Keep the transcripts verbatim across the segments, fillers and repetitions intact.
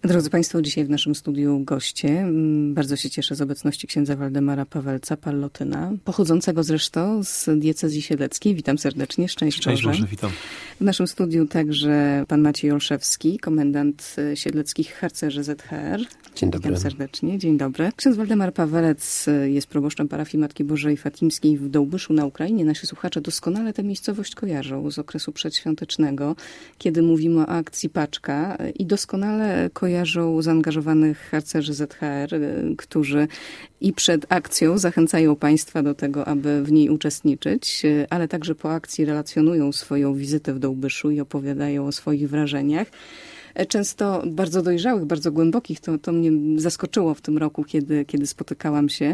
Drodzy Państwo, dzisiaj w naszym studiu goście. Bardzo się cieszę z obecności księdza Waldemara Pawelca, Pallotyna, pochodzącego zresztą z diecezji siedleckiej. Witam serdecznie, szczęść Boże. Szczęść Boże, witam. W naszym studiu także pan Maciej Olszewski, komendant siedleckich harcerzy Z H R. Dzień dobry. Witam serdecznie, dzień dobry. Ksiądz Waldemar Pawelec jest proboszczem parafii Matki Bożej Fatimskiej w Dołbyszu na Ukrainie. Nasi słuchacze doskonale tę miejscowość kojarzą z okresu przedświątecznego, kiedy mówimy o akcji Paczka i doskonale kojarzą zaangażowanych harcerzy Z H R, którzy i przed akcją zachęcają państwa do tego, aby w niej uczestniczyć, ale także po akcji relacjonują swoją wizytę w Dołbyszu i opowiadają o swoich wrażeniach. Często bardzo dojrzałych, bardzo głębokich. To, to mnie zaskoczyło w tym roku, kiedy, kiedy spotykałam się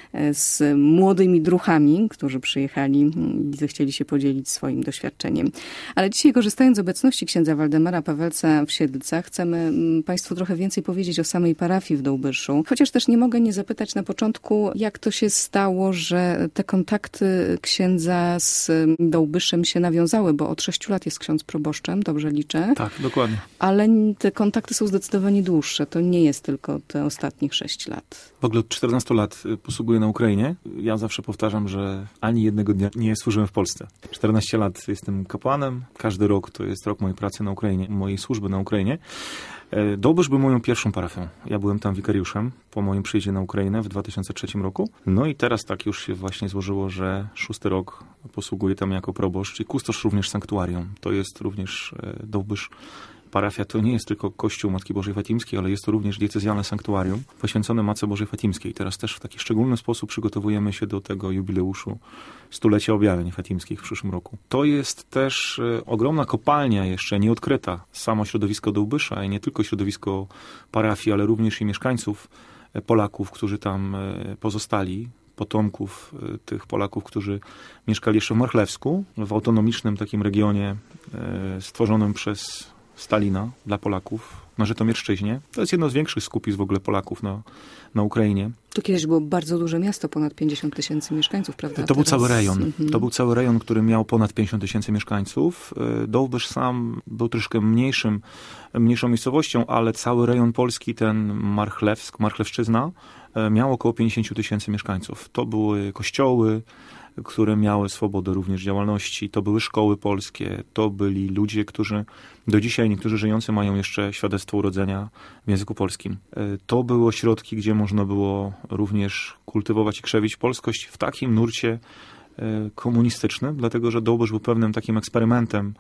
z młodymi druchami, którzy przyjechali i zechcieli się podzielić swoim doświadczeniem. Ale dzisiaj, korzystając z obecności księdza Waldemara Pawelca w Siedlcach, chcemy Państwu trochę więcej powiedzieć o samej parafii w Dołbyszu. Chociaż też nie mogę nie zapytać na początku, jak to się stało, że te kontakty księdza z Dołbyszem się nawiązały, bo od sześciu lat jest ksiądz proboszczem, dobrze liczę. Tak, dokładnie. Ale te kontakty są zdecydowanie dłuższe. To nie jest tylko te ostatnich sześć lat. W ogóle od czternastu lat posługuję na Ukrainie. Ja zawsze powtarzam, że ani jednego dnia nie służyłem w Polsce. czternaście lat jestem kapłanem. Każdy rok to jest rok mojej pracy na Ukrainie, mojej służby na Ukrainie. Dołbysz był moją pierwszą parafią. Ja byłem tam wikariuszem po moim przyjeździe na Ukrainę w dwa tysiące trzecim roku. No i teraz tak już się właśnie złożyło, że szósty rok posługuję tam jako proboszcz i kustosz również sanktuarium. To jest również Dołbysz. Parafia to nie jest tylko Kościół Matki Bożej Fatimskiej, ale jest to również diecezjalne sanktuarium poświęcone Matce Bożej Fatimskiej. Teraz też w taki szczególny sposób przygotowujemy się do tego jubileuszu stulecia objawień fatimskich w przyszłym roku. To jest też ogromna kopalnia jeszcze nieodkryta. Samo środowisko Dołbysza i nie tylko środowisko parafii, ale również i mieszkańców Polaków, którzy tam pozostali. Potomków tych Polaków, którzy mieszkali jeszcze w Marchlewsku, w autonomicznym takim regionie stworzonym przez Stalina dla Polaków na Żytomierszczyźnie. To jest jedno z większych skupisk w ogóle Polaków na, na Ukrainie. To kiedyś było bardzo duże miasto, ponad pięćdziesiąt tysięcy mieszkańców, prawda? To był Teraz... cały rejon. Mhm. To był cały rejon, który miał ponad pięćdziesiąt tysięcy mieszkańców. Dołbysz sam był troszkę mniejszym, mniejszą miejscowością, ale cały rejon polski, ten Marchlewsk, Marchlewszczyzna, miał około pięćdziesiąt tysięcy mieszkańców. To były kościoły, które miały swobodę również działalności. To były szkoły polskie, to byli ludzie, którzy do dzisiaj, niektórzy żyjący mają jeszcze świadectwo urodzenia w języku polskim. To były ośrodki, gdzie można było również kultywować i krzewić polskość w takim nurcie komunistycznym, dlatego że Dołbysz był pewnym takim eksperymentem.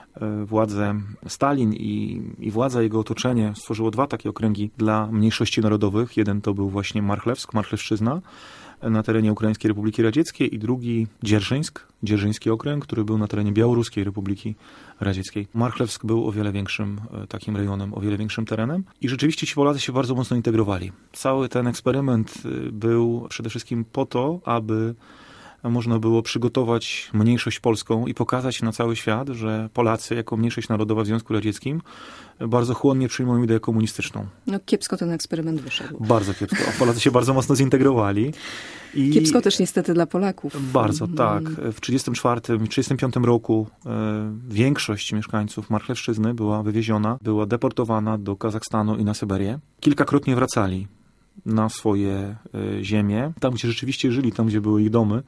Władze Stalin i, i władza jego otoczenie stworzyło dwa takie okręgi dla mniejszości narodowych. Jeden to był właśnie Marchlewsk, Marchlewszczyzna na terenie Ukraińskiej Republiki Radzieckiej i drugi Dzierżyńsk, Dzierżyński okręg, który był na terenie Białoruskiej Republiki Radzieckiej. Marchlewsk był o wiele większym takim rejonem, o wiele większym terenem i rzeczywiście ci Polacy się bardzo mocno integrowali. Cały ten eksperyment był przede wszystkim po to, aby można było przygotować mniejszość polską i pokazać na cały świat, że Polacy jako mniejszość narodowa w Związku Radzieckim bardzo chłonnie przyjmują ideę komunistyczną. No kiepsko ten eksperyment wyszedł. Bardzo kiepsko. Polacy się bardzo mocno zintegrowali. I kiepsko też niestety dla Polaków. Bardzo, tak. W trzydziestym czwartym i trzydziestym piątym roku e, większość mieszkańców Marchlewszczyzny była wywieziona, była deportowana do Kazachstanu i na Syberię. Kilkakrotnie wracali na swoje ziemie, tam gdzie rzeczywiście żyli, tam gdzie były ich domy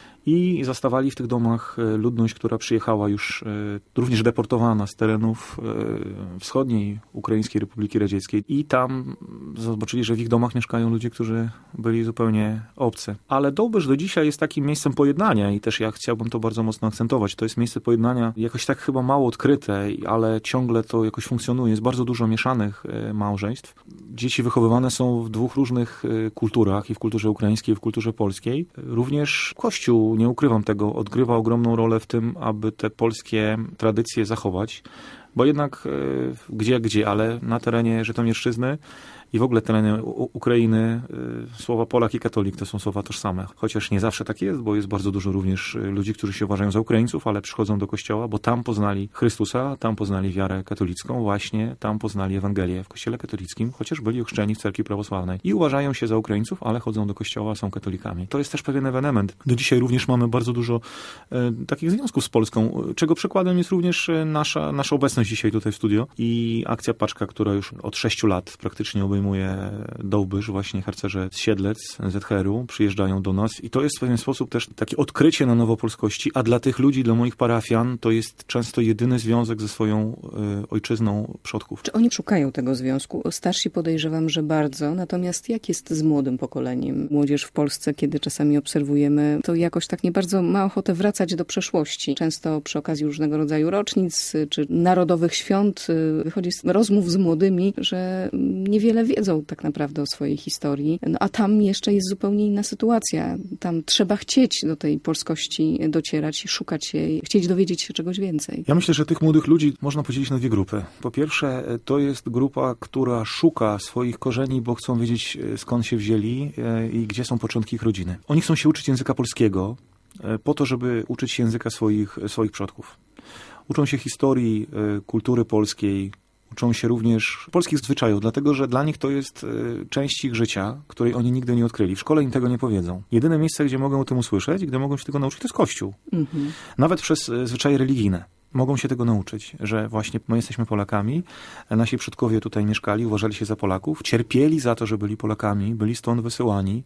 i zastawali w tych domach ludność, która przyjechała już również deportowana z terenów wschodniej Ukraińskiej Republiki Radzieckiej i tam zobaczyli, że w ich domach mieszkają ludzie, którzy byli zupełnie obcy. Ale Dołbysz do dzisiaj jest takim miejscem pojednania i też ja chciałbym to bardzo mocno akcentować. To jest miejsce pojednania jakoś tak chyba mało odkryte, ale ciągle to jakoś funkcjonuje. Jest bardzo dużo mieszanych małżeństw. Dzieci wychowywane są w dwóch różnych kulturach, i w kulturze ukraińskiej, i w kulturze polskiej. Również Kościół, nie ukrywam tego, odgrywa ogromną rolę w tym, aby te polskie tradycje zachować, bo jednak gdzie, gdzie, ale na terenie Żytomierszczyzny i w ogóle tereny Ukrainy słowa Polak i katolik to są słowa tożsame. Chociaż nie zawsze tak jest, bo jest bardzo dużo również ludzi, którzy się uważają za Ukraińców, ale przychodzą do kościoła, bo tam poznali Chrystusa, tam poznali wiarę katolicką, właśnie tam poznali Ewangelię w kościele katolickim, chociaż byli ochrzczeni w cerkwi prawosławnej. I uważają się za Ukraińców, ale chodzą do kościoła, są katolikami. To jest też pewien ewenement. Do dzisiaj również mamy bardzo dużo e, takich związków z Polską, czego przykładem jest również nasza, nasza obecność obecność dzisiaj tutaj w studio i akcja Paczka, która już od sześciu lat praktycznie obejmuje Dołbysz, właśnie harcerze z Siedlec, z Z H R-u przyjeżdżają do nas i to jest w pewien sposób też takie odkrycie na nowo polskości, a dla tych ludzi, dla moich parafian to jest często jedyny związek ze swoją y, ojczyzną przodków. Czy oni szukają tego związku? Starsi podejrzewam, że bardzo, natomiast jak jest z młodym pokoleniem? Młodzież w Polsce, kiedy czasami obserwujemy, to jakoś tak nie bardzo ma ochotę wracać do przeszłości. Często przy okazji różnego rodzaju rocznic czy narodowych świąt wychodzi z rozmów z młodymi, że niewiele wiedzą tak naprawdę o swojej historii. No a tam jeszcze jest zupełnie inna sytuacja. Tam trzeba chcieć do tej polskości docierać i szukać jej, chcieć dowiedzieć się czegoś więcej. Ja myślę, że tych młodych ludzi można podzielić na dwie grupy. Po pierwsze, to jest grupa, która szuka swoich korzeni, bo chcą wiedzieć, skąd się wzięli i gdzie są początki ich rodziny. Oni chcą się uczyć języka polskiego po to, żeby uczyć się języka swoich, swoich przodków. Uczą się historii, kultury polskiej, uczą się również polskich zwyczajów, dlatego że dla nich to jest część ich życia, której oni nigdy nie odkryli. W szkole im tego nie powiedzą. Jedyne miejsce, gdzie mogą o tym usłyszeć, gdzie mogą się tego nauczyć, to jest Kościół. Mhm. Nawet przez zwyczaje religijne. Mogą się tego nauczyć, że właśnie my jesteśmy Polakami, nasi przodkowie tutaj mieszkali, uważali się za Polaków, cierpieli za to, że byli Polakami, byli stąd wysyłani,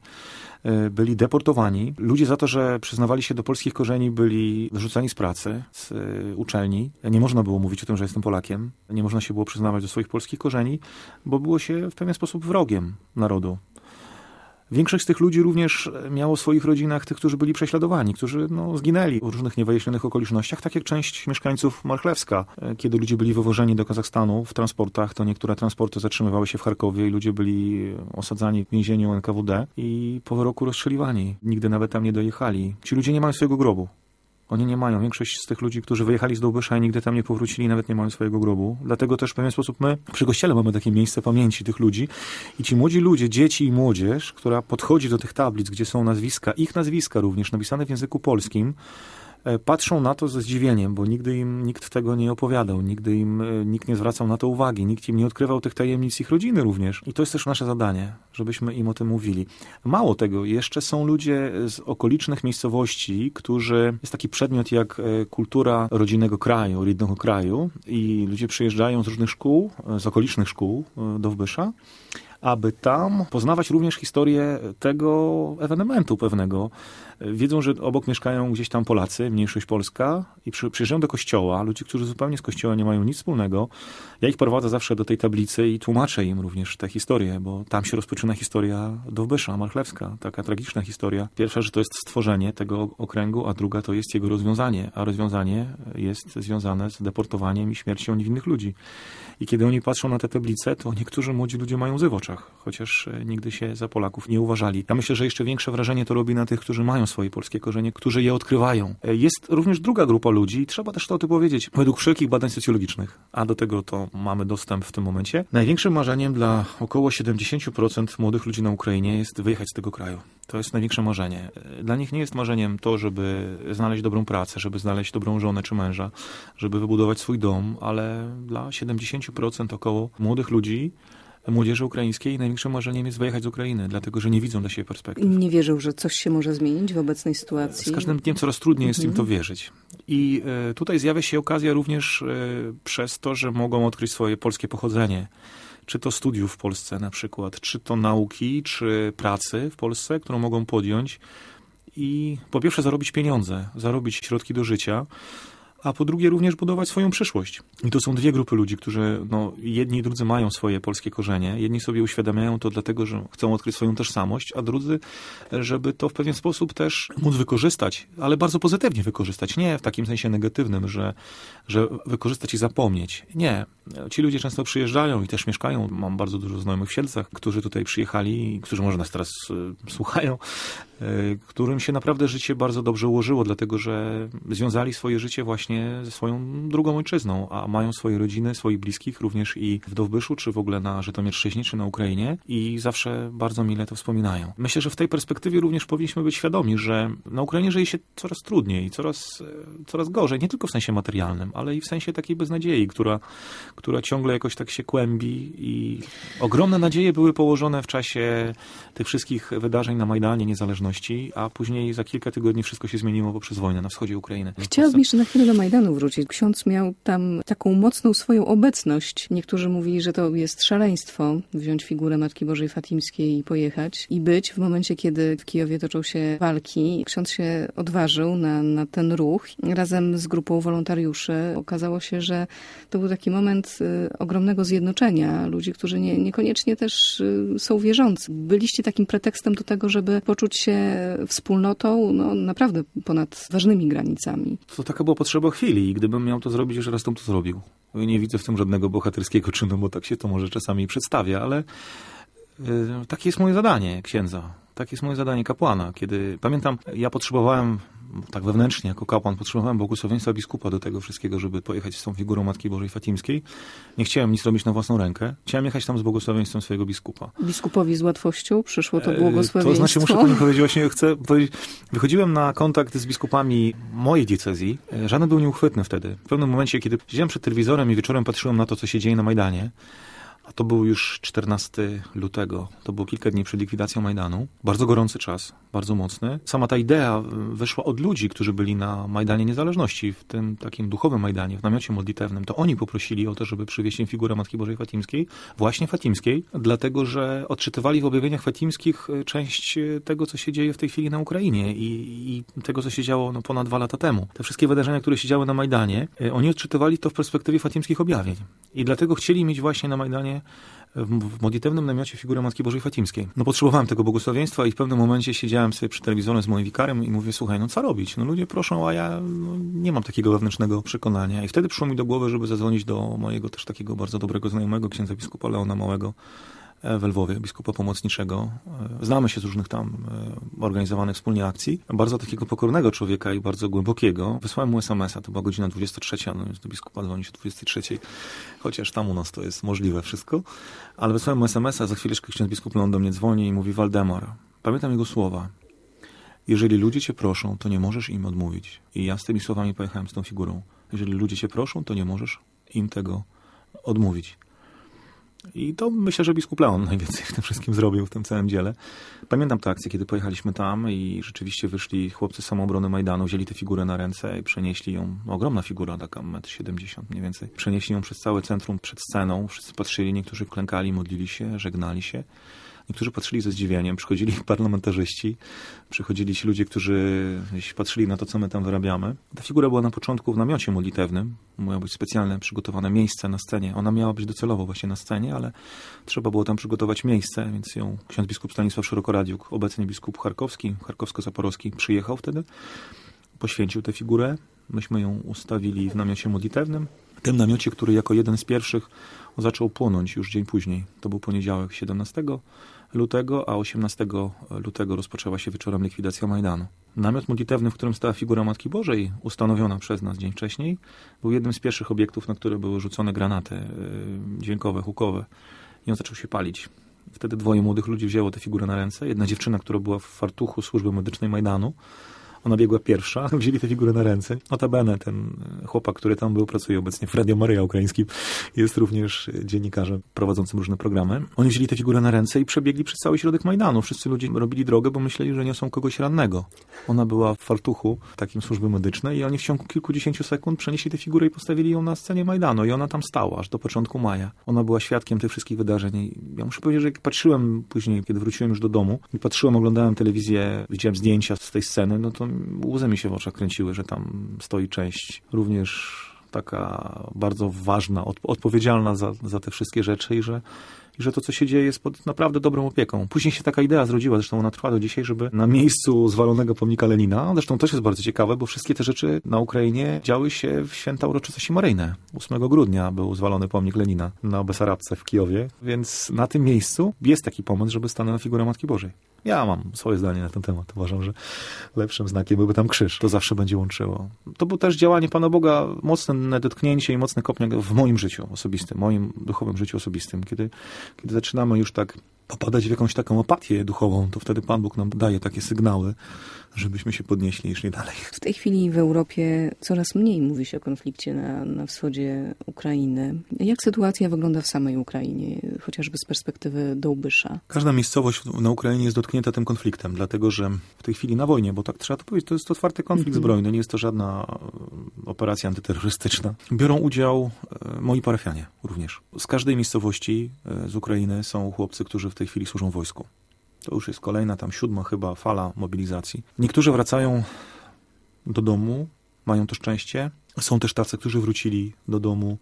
byli deportowani. Ludzie za to, że przyznawali się do polskich korzeni, byli wyrzucani z pracy, z uczelni. Nie można było mówić o tym, że jestem Polakiem. Nie można się było przyznawać do swoich polskich korzeni, bo było się w pewien sposób wrogiem narodu. Większość z tych ludzi również miało w swoich rodzinach tych, którzy byli prześladowani, którzy no, zginęli w różnych niewyjaśnionych okolicznościach, tak jak część mieszkańców Marchlewska. Kiedy ludzie byli wywożeni do Kazachstanu w transportach, to niektóre transporty zatrzymywały się w Charkowie i ludzie byli osadzani w więzieniu N K W D i po wyroku rozstrzeliwani. Nigdy nawet tam nie dojechali. Ci ludzie nie mają swojego grobu. Oni nie mają. Większość z tych ludzi, którzy wyjechali z Dołbysza i nigdy tam nie powrócili, nawet nie mają swojego grobu. Dlatego też w pewien sposób my przy Kościele mamy takie miejsce pamięci tych ludzi. I ci młodzi ludzie, dzieci i młodzież, która podchodzi do tych tablic, gdzie są nazwiska, ich nazwiska również, napisane w języku polskim, patrzą na to ze zdziwieniem, bo nigdy im nikt tego nie opowiadał, nigdy im nikt nie zwracał na to uwagi, nikt im nie odkrywał tych tajemnic ich rodziny również. I to jest też nasze zadanie, żebyśmy im o tym mówili. Mało tego, jeszcze są ludzie z okolicznych miejscowości, którzy, jest taki przedmiot jak kultura rodzinnego kraju, rodzinnego kraju i ludzie przyjeżdżają z różnych szkół, z okolicznych szkół do Wbysza, aby tam poznawać również historię tego ewenementu pewnego. Wiedzą, że obok mieszkają gdzieś tam Polacy, mniejszość polska i przy, przyjeżdżają do kościoła, ludzie, którzy zupełnie z kościoła nie mają nic wspólnego. Ja ich prowadzę zawsze do tej tablicy i tłumaczę im również tę historię, bo tam się rozpoczyna historia Dowbysza, Marchlewska, taka tragiczna historia. Pierwsza, że to jest stworzenie tego okręgu, a druga to jest jego rozwiązanie, a rozwiązanie jest związane z deportowaniem i śmiercią niewinnych ludzi. I kiedy oni patrzą na te tablice, to niektórzy młodzi ludzie mają łzy w oczach, chociaż nigdy się za Polaków nie uważali. Ja myślę, że jeszcze większe wrażenie to robi na tych, którzy mają swoje polskie korzenie, którzy je odkrywają. Jest również druga grupa ludzi i trzeba też to o tym powiedzieć. Według wszelkich badań socjologicznych, a do tego to mamy dostęp w tym momencie, największym marzeniem dla około siedemdziesiąt procent młodych ludzi na Ukrainie jest wyjechać z tego kraju. To jest największe marzenie. Dla nich nie jest marzeniem to, żeby znaleźć dobrą pracę, żeby znaleźć dobrą żonę czy męża, żeby wybudować swój dom, ale dla siedemdziesiąt procent około młodych ludzi, młodzieży ukraińskiej największym marzeniem jest wyjechać z Ukrainy, dlatego że nie widzą dla siebie perspektyw. Nie wierzą, że coś się może zmienić w obecnej sytuacji. Z każdym dniem coraz trudniej jest mhm. im to wierzyć. I y, tutaj zjawia się okazja również y, przez to, że mogą odkryć swoje polskie pochodzenie. Czy to studiów w Polsce na przykład, czy to nauki, czy pracy w Polsce, którą mogą podjąć i po pierwsze zarobić pieniądze, zarobić środki do życia, a po drugie również budować swoją przyszłość. I to są dwie grupy ludzi, którzy no, jedni i drudzy mają swoje polskie korzenie. Jedni sobie uświadamiają to dlatego, że chcą odkryć swoją tożsamość, a drudzy, żeby to w pewien sposób też móc wykorzystać, ale bardzo pozytywnie wykorzystać. Nie w takim sensie negatywnym, że, że wykorzystać i zapomnieć. Nie. Ci ludzie często przyjeżdżają i też mieszkają. Mam bardzo dużo znajomych w Siedlcach, którzy tutaj przyjechali, którzy może nas teraz y, słuchają, y, którym się naprawdę życie bardzo dobrze ułożyło, dlatego że związali swoje życie właśnie ze swoją drugą ojczyzną, a mają swoje rodziny, swoich bliskich, również i w Dowbyszu, czy w ogóle na Żytomierszczyźnie, czy na Ukrainie i zawsze bardzo mile to wspominają. Myślę, że w tej perspektywie również powinniśmy być świadomi, że na Ukrainie żyje się coraz trudniej, coraz, coraz gorzej, nie tylko w sensie materialnym, ale i w sensie takiej beznadziei, która, która ciągle jakoś tak się kłębi i ogromne nadzieje były położone w czasie tych wszystkich wydarzeń na Majdanie Niezależności, a później za kilka tygodni wszystko się zmieniło poprzez wojnę na wschodzie Ukrainy. Chciałabym jeszcze na chwilę do Majdanu wrócić. Ksiądz miał tam taką mocną swoją obecność. Niektórzy mówili, że to jest szaleństwo wziąć figurę Matki Bożej Fatimskiej i pojechać i być w momencie, kiedy w Kijowie toczą się walki. Ksiądz się odważył na, na ten ruch. Razem z grupą wolontariuszy okazało się, że to był taki moment y, ogromnego zjednoczenia ludzi, którzy nie, niekoniecznie też y, są wierzący. Byliście takim pretekstem do tego, żeby poczuć się wspólnotą, no naprawdę ponad ważnymi granicami. To taka była potrzeba chwili i gdybym miał to zrobić, już raz to zrobił. Nie widzę w tym żadnego bohaterskiego czynu, bo tak się to może czasami przedstawia, ale yy, takie jest moje zadanie księdza. Takie jest moje zadanie kapłana. Kiedy pamiętam, ja potrzebowałem, tak wewnętrznie jako kapłan, potrzebowałem błogosławieństwa biskupa do tego wszystkiego, żeby pojechać z tą figurą Matki Bożej Fatimskiej. Nie chciałem nic robić na własną rękę. Chciałem jechać tam z błogosławieństwem swojego biskupa. Biskupowi z łatwością przyszło to błogosławieństwo? To znaczy, muszę pani powiedzieć, właśnie chcę powiedzieć, wychodziłem na kontakt z biskupami mojej diecezji. Żaden był nieuchwytny wtedy. W pewnym momencie, kiedy siedziałem przed telewizorem i wieczorem patrzyłem na to, co się dzieje na Majdanie, a to był już czternastego lutego. To było kilka dni przed likwidacją Majdanu. Bardzo gorący czas, bardzo mocny. Sama ta idea wyszła od ludzi, którzy byli na Majdanie Niezależności, w tym takim duchowym Majdanie, w namiocie modlitewnym. To oni poprosili o to, żeby przywieźć im figurę Matki Bożej Fatimskiej, właśnie Fatimskiej, dlatego, że odczytywali w objawieniach fatimskich część tego, co się dzieje w tej chwili na Ukrainie i, i tego, co się działo no, ponad dwa lata temu. Te wszystkie wydarzenia, które się działy na Majdanie, oni odczytywali to w perspektywie fatimskich objawień. I dlatego chcieli mieć właśnie na Majdanie w modlitewnym namiocie figurę Matki Bożej Fatimskiej. No potrzebowałem tego błogosławieństwa i w pewnym momencie siedziałem sobie przy telewizorze z moim wikarem i mówię, słuchaj, no co robić? No ludzie proszą, a ja no, nie mam takiego wewnętrznego przekonania. I wtedy przyszło mi do głowy, żeby zadzwonić do mojego też takiego bardzo dobrego znajomego, księdza biskupa Leona Małego w Lwowie, biskupa pomocniczego. Znamy się z różnych tam organizowanych wspólnie akcji. Bardzo takiego pokornego człowieka i bardzo głębokiego. Wysłałem mu es em es a, to była godzina dwudziesta trzecia, no więc do biskupa dzwoni się o dwudziestej trzeciej, chociaż tam u nas to jest możliwe wszystko. Ale wysłałem mu es em es a, za chwileczkę ksiądz biskup Leon do mnie dzwoni i mówi, Waldemar, pamiętam jego słowa. Jeżeli ludzie cię proszą, to nie możesz im odmówić. I ja z tymi słowami pojechałem z tą figurą. Jeżeli ludzie cię proszą, to nie możesz im tego odmówić. I to myślę, że biskup Leon najwięcej w tym wszystkim zrobił, w tym całym dziele. Pamiętam tę akcję, kiedy pojechaliśmy tam i rzeczywiście wyszli chłopcy z samoobrony Majdanu, wzięli tę figurę na ręce i przenieśli ją, no, ogromna figura, taka metr siedemdziesiąt mniej więcej. Przenieśli ją przez całe centrum, przed sceną, wszyscy patrzyli, niektórzy klękali, modlili się, żegnali się. Niektórzy patrzyli ze zdziwieniem, przychodzili parlamentarzyści, przychodzili ci ludzie, którzy patrzyli na to, co my tam wyrabiamy. Ta figura była na początku w namiocie modlitewnym. Miało być specjalne, przygotowane miejsce na scenie. Ona miała być docelowo właśnie na scenie, ale trzeba było tam przygotować miejsce, więc ją ksiądz biskup Stanisław Szerokoradziuk, obecnie biskup charkowski, charkowsko-zaporowski, przyjechał wtedy, poświęcił tę figurę. Myśmy ją ustawili w namiocie modlitewnym. W tym namiocie, który jako jeden z pierwszych zaczął płonąć już dzień później. To był poniedziałek siedemnastego lutego, a osiemnastego lutego rozpoczęła się wieczorem likwidacja Majdanu. Namiot modlitewny, w którym stała figura Matki Bożej, ustanowiona przez nas dzień wcześniej, był jednym z pierwszych obiektów, na które były rzucone granaty dźwiękowe, hukowe. I on zaczął się palić. Wtedy dwoje młodych ludzi wzięło tę figurę na ręce. Jedna dziewczyna, która była w fartuchu służby medycznej Majdanu, ona biegła pierwsza, wzięli tę figurę na ręce. Notabene ten chłopak, który tam był, pracuje obecnie w Radio Maryja Ukraińskim, jest również dziennikarzem prowadzącym różne programy. Oni wzięli tę figurę na ręce i przebiegli przez cały środek Majdanu. Wszyscy ludzie robili drogę, bo myśleli, że niosą kogoś rannego. Ona była w fartuchu takim służby medycznej i oni w ciągu kilkudziesięciu sekund przenieśli tę figurę i postawili ją na scenie Majdanu. I ona tam stała aż do początku maja. Ona była świadkiem tych wszystkich wydarzeń. I ja muszę powiedzieć, że jak patrzyłem później, kiedy wróciłem już do domu i patrzyłem, oglądałem telewizję, widziałem zdjęcia z tej sceny, no to łzy mi się w oczach kręciły, że tam stoi część również taka bardzo ważna, odpowiedzialna za, za te wszystkie rzeczy i że, i że to, co się dzieje, jest pod naprawdę dobrą opieką. Później się taka idea zrodziła, zresztą ona trwa do dzisiaj, żeby na miejscu zwalonego pomnika Lenina, zresztą też jest bardzo ciekawe, bo wszystkie te rzeczy na Ukrainie działy się w święta uroczystości maryjne. ósmego grudnia był zwalony pomnik Lenina na Besarabce w Kijowie, więc na tym miejscu jest taki pomysł, żeby stanęła figura Matki Bożej. Ja mam swoje zdanie na ten temat. Uważam, że lepszym znakiem byłby tam krzyż. To zawsze będzie łączyło. To było też działanie Pana Boga, mocne dotknięcie i mocny kopniak w moim życiu osobistym, moim duchowym życiu osobistym. Kiedy, kiedy zaczynamy już tak popadać w jakąś taką apatię duchową, to wtedy Pan Bóg nam daje takie sygnały, żebyśmy się podnieśli i szli dalej. W tej chwili w Europie coraz mniej mówi się o konflikcie na, na wschodzie Ukrainy. Jak sytuacja wygląda w samej Ukrainie, chociażby z perspektywy Dołbysza? Każda miejscowość na Ukrainie jest dotknięta tym konfliktem, dlatego że w tej chwili na wojnie, bo tak trzeba to powiedzieć, to jest otwarty konflikt mm-hmm. zbrojny, nie jest to żadna operacja antyterrorystyczna. Biorą udział moi parafianie również. Z każdej miejscowości z Ukrainy są chłopcy, którzy w tej chwili służą wojsku. To już jest kolejna, tam siódma chyba fala mobilizacji. Niektórzy wracają do domu, mają to szczęście. Są też tacy, którzy wrócili do domu.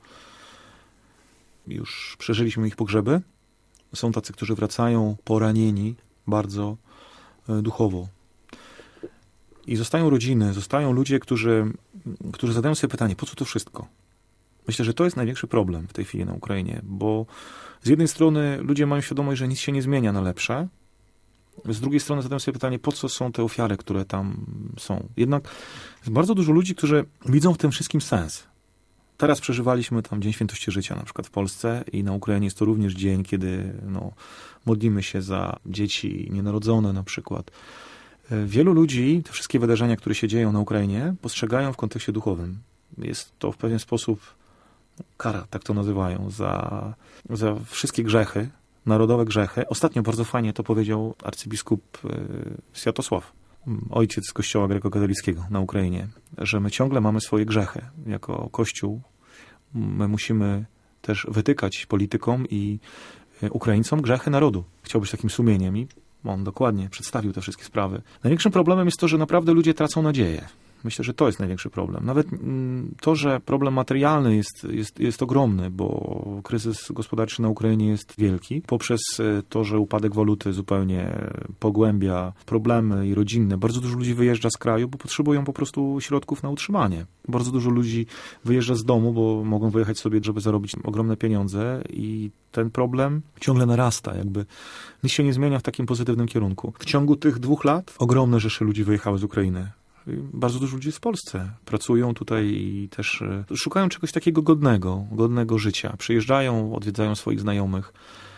Już przeżyliśmy ich pogrzeby. Są tacy, którzy wracają poranieni bardzo duchowo. I zostają rodziny, zostają ludzie, którzy, którzy zadają sobie pytanie, po co to wszystko? Myślę, że to jest największy problem w tej chwili na Ukrainie, bo z jednej strony ludzie mają świadomość, że nic się nie zmienia na lepsze. Z drugiej strony zadają sobie pytanie, po co są te ofiary, które tam są. Jednak jest bardzo dużo ludzi, którzy widzą w tym wszystkim sens. Teraz przeżywaliśmy tam Dzień Świętości Życia na przykład w Polsce i na Ukrainie jest to również dzień, kiedy no, modlimy się za dzieci nienarodzone na przykład. Wielu ludzi te wszystkie wydarzenia, które się dzieją na Ukrainie, postrzegają w kontekście duchowym. Jest to w pewien sposób kara, tak to nazywają, za, za wszystkie grzechy, narodowe grzechy. Ostatnio bardzo fajnie to powiedział arcybiskup Światosław, ojciec Kościoła grekokatolickiego na Ukrainie, że my ciągle mamy swoje grzechy. Jako Kościół my musimy też wytykać politykom i Ukraińcom grzechy narodu. Chciał być takim sumieniem i on dokładnie przedstawił te wszystkie sprawy. Największym problemem jest to, że naprawdę ludzie tracą nadzieję. Myślę, że to jest największy problem. Nawet to, że problem materialny jest, jest, jest ogromny, bo kryzys gospodarczy na Ukrainie jest wielki. Poprzez to, że upadek waluty zupełnie pogłębia problemy i rodzinne. Bardzo dużo ludzi wyjeżdża z kraju, bo potrzebują po prostu środków na utrzymanie. Bardzo dużo ludzi wyjeżdża z domu, bo mogą wyjechać sobie, żeby zarobić ogromne pieniądze i ten problem ciągle narasta. Jakby nic się nie zmienia w takim pozytywnym kierunku. W ciągu tych dwóch lat ogromne rzesze ludzi wyjechały z Ukrainy. Bardzo dużo ludzi jest w Polsce. Pracują tutaj i też szukają czegoś takiego godnego, godnego życia. Przyjeżdżają, odwiedzają swoich znajomych,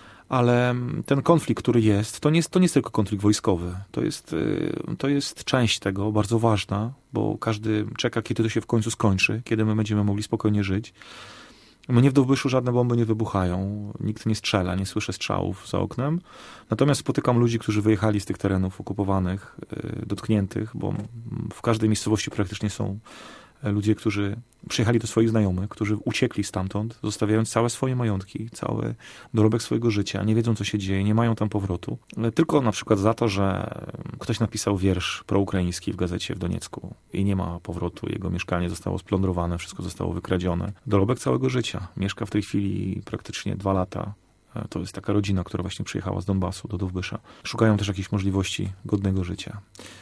ale ten konflikt, który jest, to nie jest, to nie jest tylko konflikt wojskowy. To jest, to jest część tego, bardzo ważna, bo każdy czeka, kiedy to się w końcu skończy, kiedy my będziemy mogli spokojnie żyć. Mnie w Dołbyszu żadne bomby nie wybuchają, nikt nie strzela, nie słyszę strzałów za oknem. Natomiast spotykam ludzi, którzy wyjechali z tych terenów okupowanych, dotkniętych, bo w każdej miejscowości praktycznie są ludzie, którzy przyjechali do swoich znajomych, którzy uciekli stamtąd, zostawiając całe swoje majątki, cały dorobek swojego życia, nie wiedzą, co się dzieje, nie mają tam powrotu. Tylko na przykład za to, że ktoś napisał wiersz proukraiński w gazecie w Doniecku i nie ma powrotu, jego mieszkanie zostało splądrowane, wszystko zostało wykradzione. Dorobek całego życia. Mieszka w tej chwili praktycznie dwa lata. To jest taka rodzina, która właśnie przyjechała z Donbasu do Dowbysza. Szukają też jakichś możliwości godnego życia.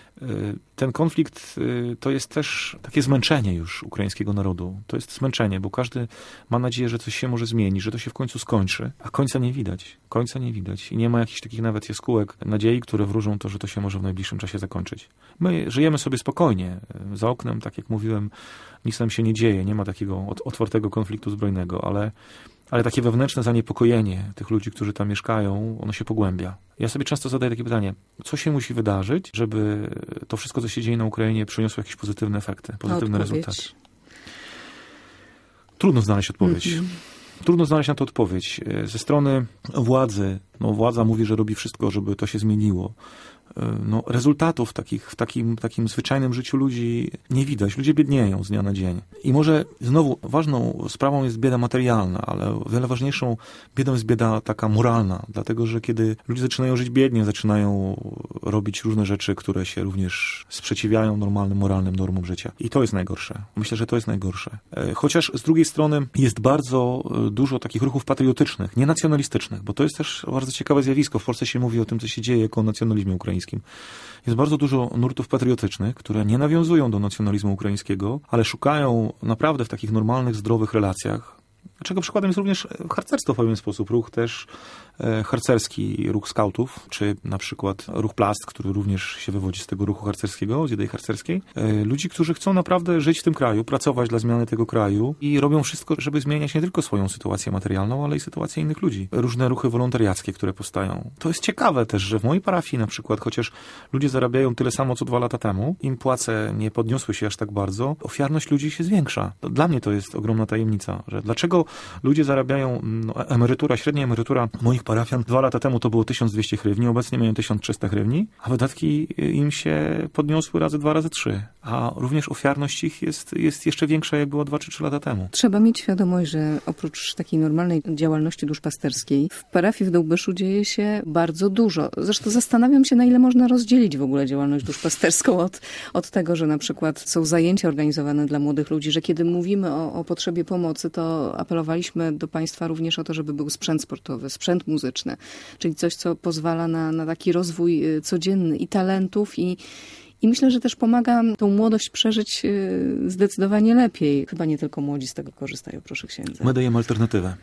Ten konflikt to jest też takie zmęczenie już ukraińskiego narodu. To jest zmęczenie, bo każdy ma nadzieję, że coś się może zmienić, że to się w końcu skończy, a końca nie widać. Końca nie widać. I nie ma jakichś takich nawet jaskółek nadziei, które wróżą to, że to się może w najbliższym czasie zakończyć. My żyjemy sobie spokojnie. Za oknem, tak jak mówiłem, nic nam się nie dzieje. Nie ma takiego otwartego konfliktu zbrojnego, ale Ale takie wewnętrzne zaniepokojenie tych ludzi, którzy tam mieszkają, ono się pogłębia. Ja sobie często zadaję takie pytanie, co się musi wydarzyć, żeby to wszystko, co się dzieje na Ukrainie, przyniosło jakieś pozytywne efekty, pozytywne rezultaty? Trudno znaleźć odpowiedź. Mm-hmm. Trudno znaleźć na to odpowiedź. Ze strony władzy, no władza mówi, że robi wszystko, żeby to się zmieniło. No, rezultatów takich, w takim, takim zwyczajnym życiu ludzi nie widać. Ludzie biednieją z dnia na dzień. I może znowu ważną sprawą jest bieda materialna, ale o wiele ważniejszą biedą jest bieda taka moralna, dlatego że kiedy ludzie zaczynają żyć biednie, zaczynają robić różne rzeczy, które się również sprzeciwiają normalnym, moralnym normom życia. I to jest najgorsze. Myślę, że to jest najgorsze. Chociaż z drugiej strony jest bardzo dużo takich ruchów patriotycznych, nie nacjonalistycznych, bo to jest też bardzo ciekawe zjawisko. W Polsce się mówi o tym, co się dzieje jako nacjonalizmie ukraińskim. Jest bardzo dużo nurtów patriotycznych, które nie nawiązują do nacjonalizmu ukraińskiego, ale szukają naprawdę w takich normalnych, zdrowych relacjach Czego przykładem jest również harcerstwo w pewien sposób, ruch też harcerski, ruch skautów, czy na przykład ruch Plast, który również się wywodzi z tego ruchu harcerskiego, z idei harcerskiej. Ludzi, którzy chcą naprawdę żyć w tym kraju, pracować dla zmiany tego kraju i robią wszystko, żeby zmieniać nie tylko swoją sytuację materialną, ale i sytuację innych ludzi. Różne ruchy wolontariackie, które powstają. To jest ciekawe też, że w mojej parafii na przykład, chociaż ludzie zarabiają tyle samo, co dwa lata temu, im płace nie podniosły się aż tak bardzo, ofiarność ludzi się zwiększa. Dla mnie to jest ogromna tajemnica, że dlaczego ludzie zarabiają, no, emerytura, średnia emerytura moich parafian dwa lata temu to było tysiąc dwieście hrywni, obecnie mają tysiąc trzysta hrywni, a wydatki im się podniosły razy dwa, razy trzy. A również ofiarność ich jest, jest jeszcze większa, jak było dwa czy trzy lata temu. Trzeba mieć świadomość, że oprócz takiej normalnej działalności duszpasterskiej, w parafii w Dołbyszu dzieje się bardzo dużo. Zresztą zastanawiam się, na ile można rozdzielić w ogóle działalność duszpasterską od, od tego, że na przykład są zajęcia organizowane dla młodych ludzi, że kiedy mówimy o, o potrzebie pomocy, to apelowaliśmy do państwa również o to, żeby był sprzęt sportowy, sprzęt muzyczny, czyli coś, co pozwala na, na taki rozwój codzienny i talentów, i I myślę, że też pomaga tą młodość przeżyć zdecydowanie lepiej. Chyba nie tylko młodzi z tego korzystają, proszę księdza. My dajemy alternatywę.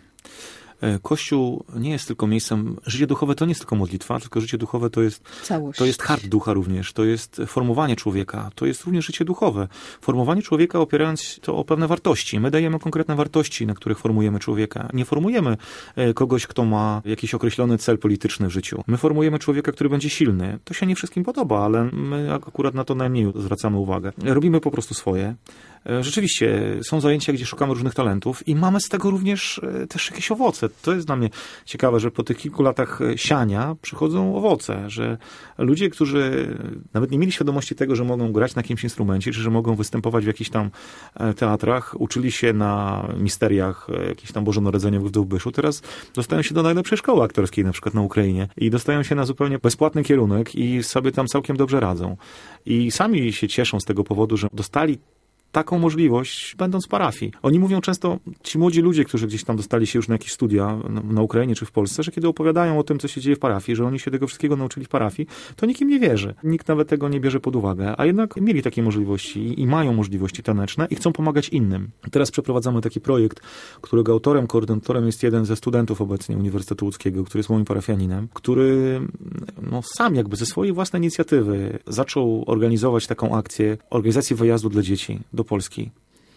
Kościół nie jest tylko miejscem, życie duchowe to nie jest tylko modlitwa, tylko życie duchowe to jest, to jest hart ducha również, to jest formowanie człowieka, to jest również życie duchowe. Formowanie człowieka opierając to o pewne wartości. My dajemy konkretne wartości, na których formujemy człowieka. Nie formujemy kogoś, kto ma jakiś określony cel polityczny w życiu. My formujemy człowieka, który będzie silny. To się nie wszystkim podoba, ale my akurat na to najmniej zwracamy uwagę. Robimy po prostu swoje. Rzeczywiście są zajęcia, gdzie szukamy różnych talentów i mamy z tego również też jakieś owoce. To jest dla mnie ciekawe, że po tych kilku latach siania przychodzą owoce, że ludzie, którzy nawet nie mieli świadomości tego, że mogą grać na jakimś instrumencie, czy że mogą występować w jakichś tam teatrach, uczyli się na misteriach jakichś tam bożonarodzeniowych w Dołbyszu, teraz dostają się do najlepszej szkoły aktorskiej, na przykład na Ukrainie, i dostają się na zupełnie bezpłatny kierunek i sobie tam całkiem dobrze radzą. I sami się cieszą z tego powodu, że dostali taką możliwość, będąc w parafii. Oni mówią często, ci młodzi ludzie, którzy gdzieś tam dostali się już na jakieś studia na, na Ukrainie czy w Polsce, że kiedy opowiadają o tym, co się dzieje w parafii, że oni się tego wszystkiego nauczyli w parafii, to nikt im nie wierzy. Nikt nawet tego nie bierze pod uwagę, a jednak mieli takie możliwości i, i mają możliwości taneczne i chcą pomagać innym. Teraz przeprowadzamy taki projekt, którego autorem, koordynatorem jest jeden ze studentów obecnie Uniwersytetu Łódzkiego, który jest moim parafianinem, który no, sam jakby ze swojej własnej inicjatywy zaczął organizować taką akcję, organizację wyjazdu dla dzieci do Polski.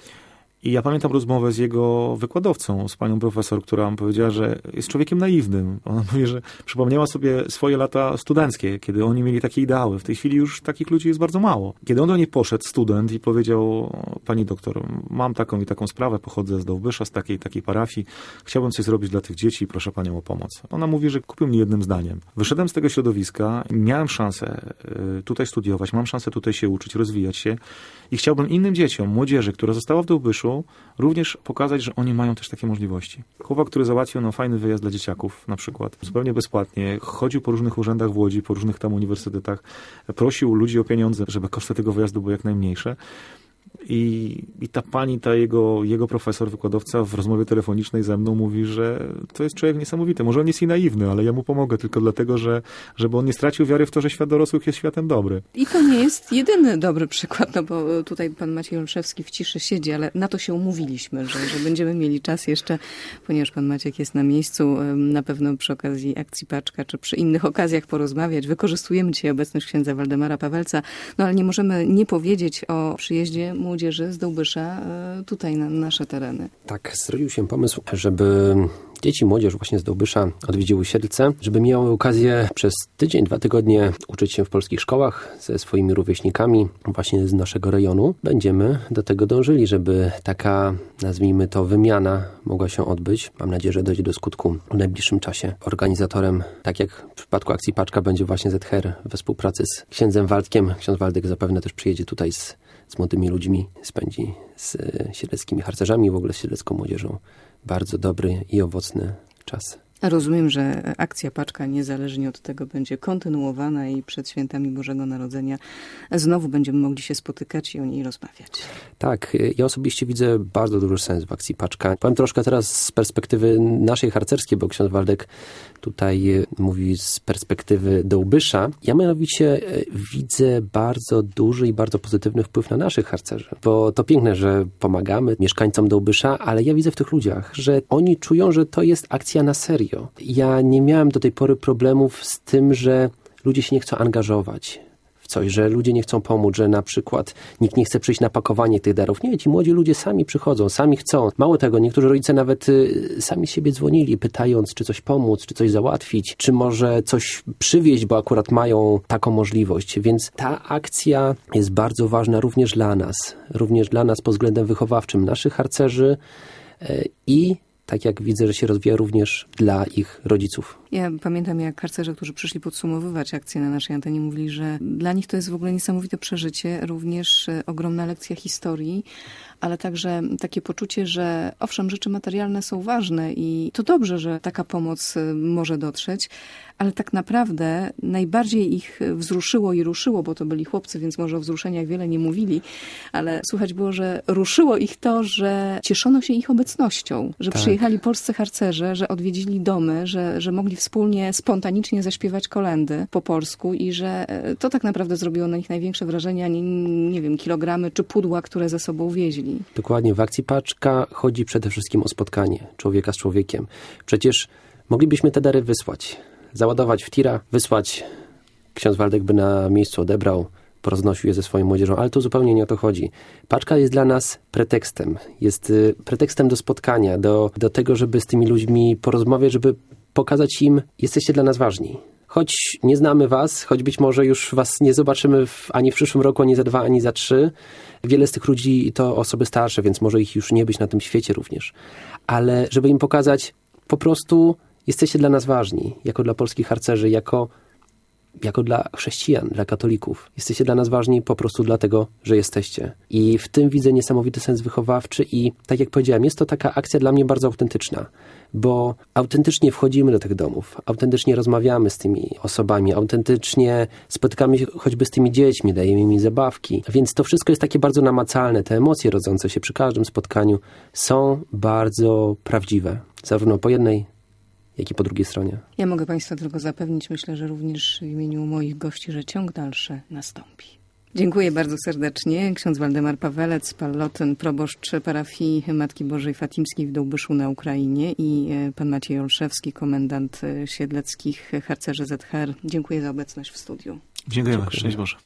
I ja pamiętam rozmowę z jego wykładowcą, z panią profesor, która mu powiedziała, że jest człowiekiem naiwnym. Ona mówi, że przypomniała sobie swoje lata studenckie, kiedy oni mieli takie ideały. W tej chwili już takich ludzi jest bardzo mało. Kiedy on do niej poszedł, student, i powiedział: pani doktor, mam taką i taką sprawę, pochodzę z Dołbysza, z takiej takiej parafii, chciałbym coś zrobić dla tych dzieci i proszę panią o pomoc. Ona mówi, że kupił mnie jednym zdaniem. Wyszedłem z tego środowiska, miałem szansę tutaj studiować, mam szansę tutaj się uczyć, rozwijać się i chciałbym innym dzieciom, młodzieży, która została w Dołbyszu, również pokazać, że oni mają też takie możliwości. Chłopak, który załatwił nam fajny wyjazd dla dzieciaków, na przykład, zupełnie bezpłatnie, chodził po różnych urzędach w Łodzi, po różnych tam uniwersytetach, prosił ludzi o pieniądze, żeby koszty tego wyjazdu były jak najmniejsze. I, i ta pani, ta jego, jego profesor, wykładowca w rozmowie telefonicznej ze mną mówi, że to jest człowiek niesamowity. Może on jest i naiwny, ale ja mu pomogę tylko dlatego, że żeby on nie stracił wiary w to, że świat dorosłych jest światem dobry. I to nie jest jedyny dobry przykład, no bo tutaj pan Maciej Olszewski w ciszy siedzi, ale na to się umówiliśmy, że, że będziemy mieli czas jeszcze, ponieważ pan Maciek jest na miejscu, na pewno przy okazji akcji Paczka, czy przy innych okazjach porozmawiać. Wykorzystujemy dzisiaj obecność księdza Waldemara Pawelca, no ale nie możemy nie powiedzieć o przyjeździe młodzieży z Dołbysza tutaj na nasze tereny. Tak, zrodził się pomysł, żeby dzieci, młodzież właśnie z Dołbysza odwiedziły Siedlce, żeby miały okazję przez tydzień, dwa tygodnie uczyć się w polskich szkołach ze swoimi rówieśnikami właśnie z naszego rejonu. Będziemy do tego dążyli, żeby taka, nazwijmy to, wymiana mogła się odbyć. Mam nadzieję, że dojdzie do skutku w najbliższym czasie. Organizatorem, tak jak w przypadku akcji Paczka, będzie właśnie Z H R we współpracy z księdzem Waldkiem. Ksiądz Waldek zapewne też przyjedzie tutaj z, z młodymi ludźmi, spędzi z siedleckimi harcerzami i w ogóle z siedlecką młodzieżą bardzo dobry i owocny czas. Rozumiem, że akcja Paczka niezależnie od tego będzie kontynuowana i przed świętami Bożego Narodzenia znowu będziemy mogli się spotykać i o niej rozmawiać. Tak, ja osobiście widzę bardzo duży sens w akcji Paczka. Powiem troszkę teraz z perspektywy naszej harcerskiej, bo ksiądz Waldek tutaj mówi z perspektywy Dołbysza. Ja mianowicie widzę bardzo duży i bardzo pozytywny wpływ na naszych harcerzy, bo to piękne, że pomagamy mieszkańcom Dołbysza, ale ja widzę w tych ludziach, że oni czują, że to jest akcja na serio. Ja nie miałem do tej pory problemów z tym, że ludzie się nie chcą angażować w coś, że ludzie nie chcą pomóc, że na przykład nikt nie chce przyjść na pakowanie tych darów. Nie, ci młodzi ludzie sami przychodzą, sami chcą. Mało tego, niektórzy rodzice nawet y, sami siebie dzwonili, pytając, czy coś pomóc, czy coś załatwić, czy może coś przywieźć, bo akurat mają taką możliwość. Więc ta akcja jest bardzo ważna również dla nas, również dla nas pod względem wychowawczym, naszych harcerzy y, i tak jak widzę, że się rozwija również dla ich rodziców. Ja pamiętam, jak harcerze, którzy przyszli podsumowywać akcję na naszej antenie, mówili, że dla nich to jest w ogóle niesamowite przeżycie, również ogromna lekcja historii, ale także takie poczucie, że owszem, rzeczy materialne są ważne i to dobrze, że taka pomoc może dotrzeć, ale tak naprawdę najbardziej ich wzruszyło i ruszyło, bo to byli chłopcy, więc może o wzruszeniach wiele nie mówili, ale słuchać było, że ruszyło ich to, że cieszono się ich obecnością, że tak. przyjechali polscy harcerze, że odwiedzili domy, że, że mogli wspólnie, spontanicznie zaśpiewać kolędy po polsku i że to tak naprawdę zrobiło na nich największe wrażenie, a nie, nie wiem, kilogramy czy pudła, które ze sobą wieźli. Dokładnie. W akcji Paczka chodzi przede wszystkim o spotkanie człowieka z człowiekiem. Przecież moglibyśmy te dary wysłać, załadować w tira, wysłać. Ksiądz Waldek by na miejscu odebrał, poroznosił je ze swoją młodzieżą, ale to zupełnie nie o to chodzi. Paczka jest dla nas pretekstem. Jest y, pretekstem do spotkania, do, do tego, żeby z tymi ludźmi porozmawiać, żeby pokazać im, jesteście dla nas ważni. Choć nie znamy was, choć być może już was nie zobaczymy w, ani w przyszłym roku, ani za dwa, ani za trzy. Wiele z tych ludzi to osoby starsze, więc może ich już nie być na tym świecie również. Ale żeby im pokazać, po prostu jesteście dla nas ważni, jako dla polskich harcerzy, jako, jako dla chrześcijan, dla katolików. Jesteście dla nas ważni po prostu dlatego, że jesteście. I w tym widzę niesamowity sens wychowawczy i tak jak powiedziałem, jest to taka akcja dla mnie bardzo autentyczna, bo autentycznie wchodzimy do tych domów, autentycznie rozmawiamy z tymi osobami, autentycznie spotykamy się choćby z tymi dziećmi, dajemy im zabawki. Więc to wszystko jest takie bardzo namacalne. Te emocje rodzące się przy każdym spotkaniu są bardzo prawdziwe. Zarówno po jednej, jak i po drugiej stronie. Ja mogę Państwa tylko zapewnić, myślę, że również w imieniu moich gości, że ciąg dalszy nastąpi. Dziękuję bardzo serdecznie. Ksiądz Waldemar Pawelec, Pallotyn, proboszcz parafii Matki Bożej Fatimskiej w Dołbyszu na Ukrainie i pan Maciej Olszewski, komendant siedleckich harcerzy Z H R. Dziękuję za obecność w studiu. Dziękujemy. Szczęść Boże.